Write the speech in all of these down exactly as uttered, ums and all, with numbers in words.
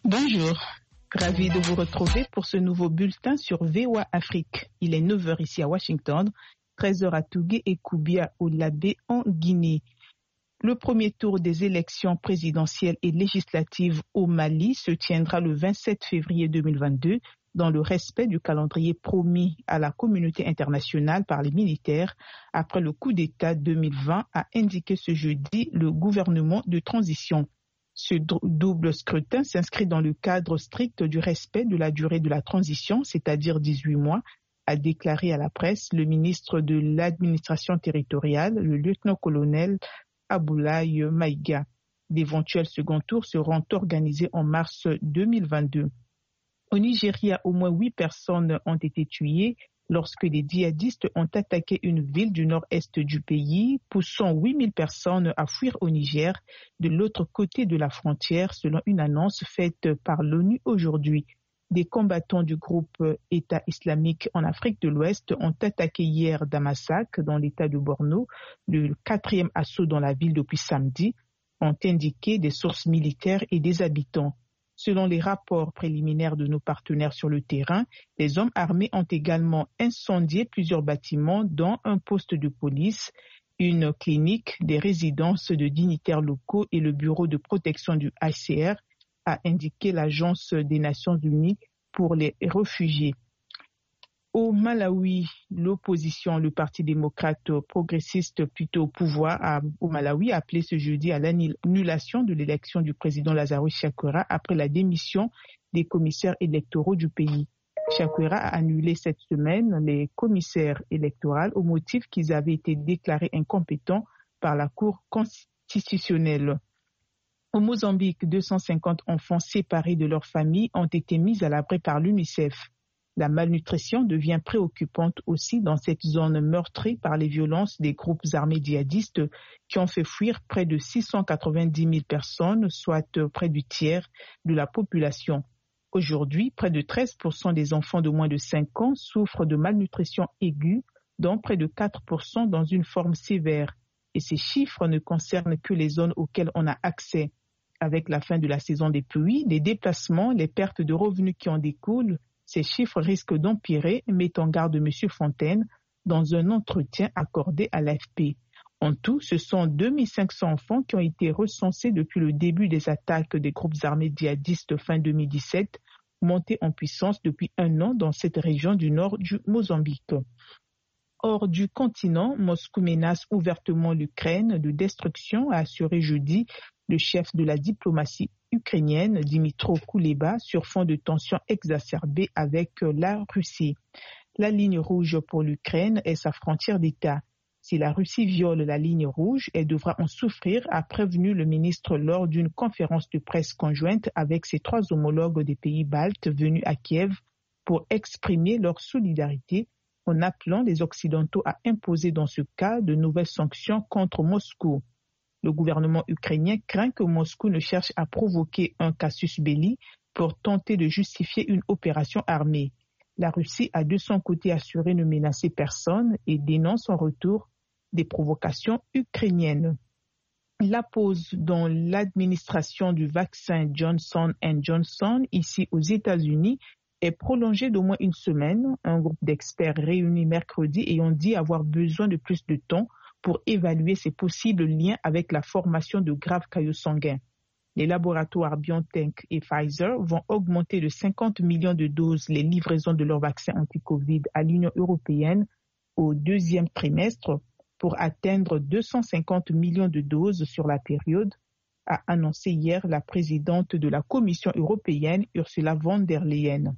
Bonjour, ravi de vous retrouver pour ce nouveau bulletin sur V O A Afrique. Il est neuf heures ici à Washington, treize heures à Tougué et Koubia au Labé en Guinée. Le premier tour des élections présidentielles et législatives au Mali se tiendra le vingt-sept février deux mille vingt-deux dans le respect du calendrier promis à la communauté internationale par les militaires après le coup d'État deux mille vingt, a indiqué ce jeudi le gouvernement de transition. Ce double scrutin s'inscrit dans le cadre strict du respect de la durée de la transition, c'est-à-dire dix-huit mois, a déclaré à la presse le ministre de l'administration territoriale, le lieutenant-colonel Aboulaye Maïga. D'éventuels second tours seront organisés en mars deux mille vingt-deux. Au Nigeria, au moins huit personnes ont été tuées lorsque des djihadistes ont attaqué une ville du nord-est du pays, poussant huit mille personnes à fuir au Niger, de l'autre côté de la frontière, selon une annonce faite par l'ONU aujourd'hui. Des combattants du groupe État islamique en Afrique de l'Ouest ont attaqué hier Damasak, dans l'État de Borno, le quatrième assaut dans la ville depuis samedi, ont indiqué des sources militaires et des habitants. Selon les rapports préliminaires de nos partenaires sur le terrain, les hommes armés ont également incendié plusieurs bâtiments, dont un poste de police, une clinique, des résidences de dignitaires locaux et le bureau de protection du H C R, a indiqué l'Agence des Nations Unies pour les réfugiés. Au Malawi, l'opposition, le Parti démocrate progressiste plutôt au pouvoir a, au Malawi, a appelé ce jeudi à l'annulation de l'élection du président Lazarus Chakwera après la démission des commissaires électoraux du pays. Chakwera a annulé cette semaine les commissaires électoraux au motif qu'ils avaient été déclarés incompétents par la Cour constitutionnelle. Au Mozambique, deux cent cinquante enfants séparés de leur famille ont été mis à l'abri par l'UNICEF. La malnutrition devient préoccupante aussi dans cette zone meurtrie par les violences des groupes armés djihadistes qui ont fait fuir près de six cent quatre-vingt-dix mille personnes, soit près du tiers de la population. Aujourd'hui, près de treize pour cent des enfants de moins de cinq ans souffrent de malnutrition aiguë, dont près de quatre pour cent dans une forme sévère. Et ces chiffres ne concernent que les zones auxquelles on a accès. Avec la fin de la saison des pluies, les déplacements, les pertes de revenus qui en découlent, ces chiffres risquent d'empirer, met en garde M. Fontaine dans un entretien accordé à l'A F P. En tout, ce sont deux mille cinq cents enfants qui ont été recensés depuis le début des attaques des groupes armés djihadistes fin deux mille dix-sept, montés en puissance depuis un an dans cette région du nord du Mozambique. Hors du continent, Moscou menace ouvertement l'Ukraine de destruction, a assuré jeudi le chef de la diplomatie ukrainienne, Dimitro Kuleba, sur fond de tensions exacerbées avec la Russie. La ligne rouge pour l'Ukraine est sa frontière d'État. Si la Russie viole la ligne rouge, elle devra en souffrir, a prévenu le ministre lors d'une conférence de presse conjointe avec ses trois homologues des pays baltes venus à Kiev pour exprimer leur solidarité en appelant les Occidentaux à imposer dans ce cas de nouvelles sanctions contre Moscou. Le gouvernement ukrainien craint que Moscou ne cherche à provoquer un casus belli pour tenter de justifier une opération armée. La Russie a de son côté assuré ne menacer personne et dénonce en retour des provocations ukrainiennes. La pause dans l'administration du vaccin Johnson and Johnson ici aux États-Unis est prolongée d'au moins une semaine. Un groupe d'experts réunis mercredi ayant dit avoir besoin de plus de temps pour évaluer ses possibles liens avec la formation de graves caillots sanguins. Les laboratoires BioNTech et Pfizer vont augmenter de cinquante millions de doses les livraisons de leurs vaccins anti-Covid à l'Union européenne au deuxième trimestre pour atteindre deux cent cinquante millions de doses sur la période, a annoncé hier la présidente de la Commission européenne, Ursula von der Leyen.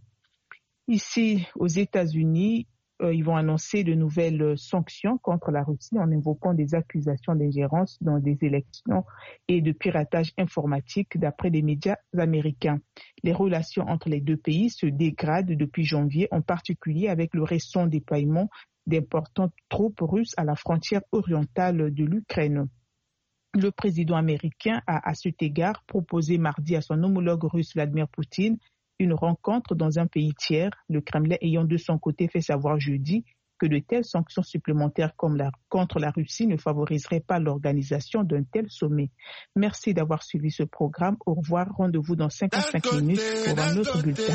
Ici, aux États-Unis, Euh, ils vont annoncer de nouvelles sanctions contre la Russie en invoquant des accusations d'ingérence dans des élections et de piratage informatique d'après les médias américains. Les relations entre les deux pays se dégradent depuis janvier, en particulier avec le récent déploiement d'importantes troupes russes à la frontière orientale de l'Ukraine. Le président américain a à cet égard proposé mardi à son homologue russe Vladimir Poutine une rencontre dans un pays tiers, le Kremlin ayant de son côté fait savoir jeudi que de telles sanctions supplémentaires comme la, contre la Russie ne favoriseraient pas l'organisation d'un tel sommet. Merci d'avoir suivi ce programme. Au revoir. Rendez-vous dans cinquante-cinq minutes pour un autre bulletin.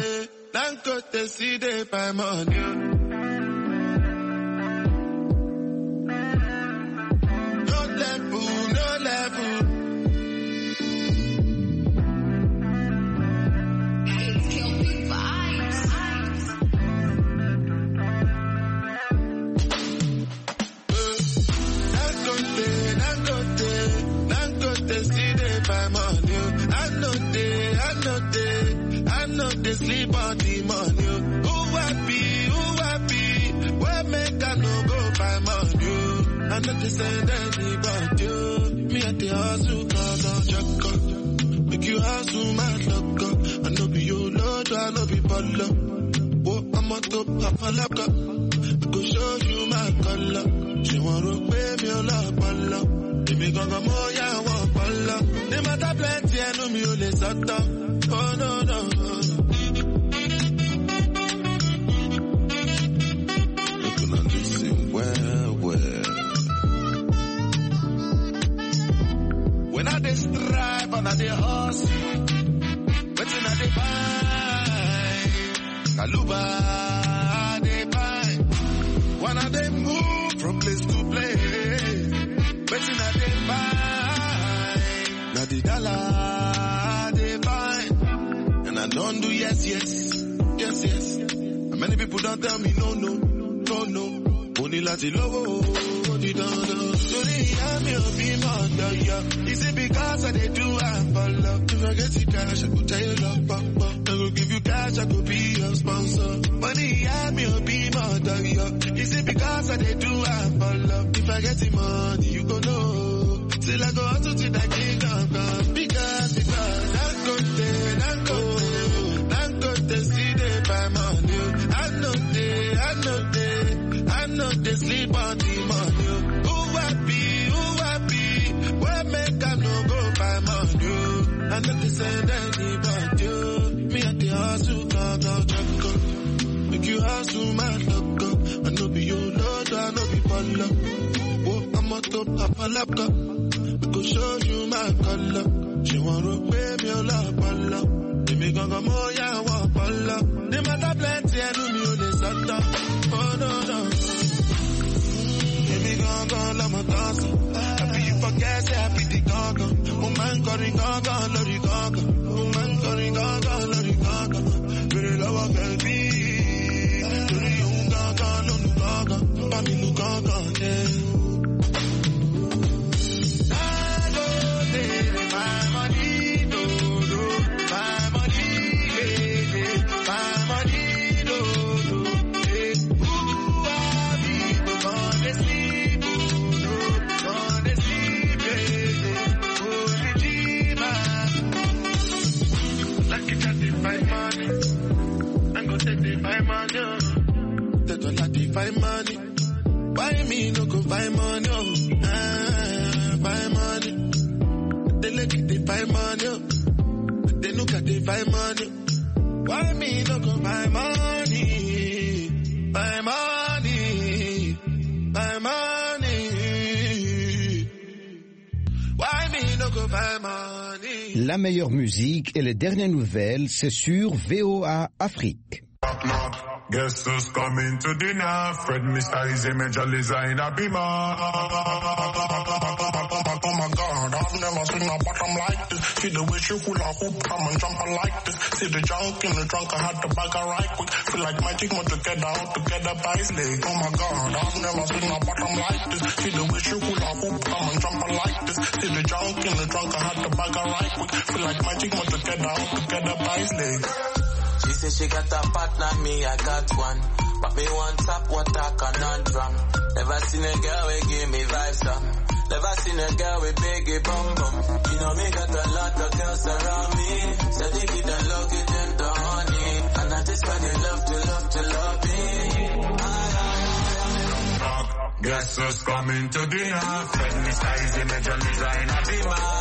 They sleep on the money. Who happy, who happy? Where make I no go by money? I know they send anybody. Me at the hustle, cause I'm check. Make you hustle, my luck. I know be your lord, I know be baller. Whoa, I'm on top of a lock. I go show you my color. She wanna pay me a lot, baller. Give me ganga more, yeah, I want baller. They matter plenty, I know me only sata. Oh no, no. Well, well. When I dey strive and I dey hustle, wetin I dey buy? Kaluba I dey buy. When I dey move from place to place, wetin I dey buy? Na the dollar I dey buy. And I don't do yes, yes, yes, yes. And many people don't tell me no, no, no, no. Only lati lowo, di dandan. Torí ìyá mi ò bí mọ̀ ọ̀dọ̀ yọ. Is it because I dey do am for love? If I get the cash, I go tell you love, papa. I go give you cash, I go be your sponsor. Money ìyá mi ò bí mọ̀ ọ̀dọ̀ yọ. Is it because I dey do am for love? If I get the money, you go know. Till I go out to the kingdom come. Because, because, Dangote, Dangote, Dangote, still dey buy money. I know they, I know they. I know they sleep on the money. Who happy, who happy? Where make I no go buy money? I know they send anybody. Me at the hustle, go, go, check up. Make you hustle, my luck. I know be your lord, I know be baller. Whoa, I'm on top of a laptop. I go show you my color. She wanna pay me a lot, baller. Give me ganga more, yeah, I want baller. They matter plenty, I know me only sata. Oh no, no. Gone, let me dance. Happy you forget, say happy the gaga. Woman calling gaga, lorry gaga. Woman calling gaga, lorry gaga. Very low, I can be. Very young gaga, no no gaga. Bami no gaga, yeah. I go there, my money, no, no. My money, yeah, yeah. My money, no, no. Yeah. Who are people gonna sleep? Buy money, why me no go buy money? Oh, ah, buy money. They look at they buy money. Oh, they look at they buy money. Why me no go buy money? Buy money, buy money. Why me no go buy money? La meilleure musique et les dernières nouvelles, c'est sur V O A Afrique. Guess who's coming to dinner? Fred Mister is a major designer beamer. Oh my God, I've never seen a bottom like this. See the way she hula hoop, come and jump like this. See the junk in the trunk, I had to bag her right quick. Feel like magic, more together, all together by his leg. Oh my God, I've never seen a bottom like this. See the way she hula hoop, come and jump like this. See the junk in the trunk, I had to bag her right quick. Feel like magic, more together, all together by his leg. She said she got a partner, me I got one. But me want top water conundrum. Never seen a girl who give me vibes some. Never seen a girl with biggie bum bum. You know me got a lot of girls around me. So they give the love, give them the honey. And I just find it love to love to love me. Guess who's coming to dinner? Fred Mister is a major designer beamer.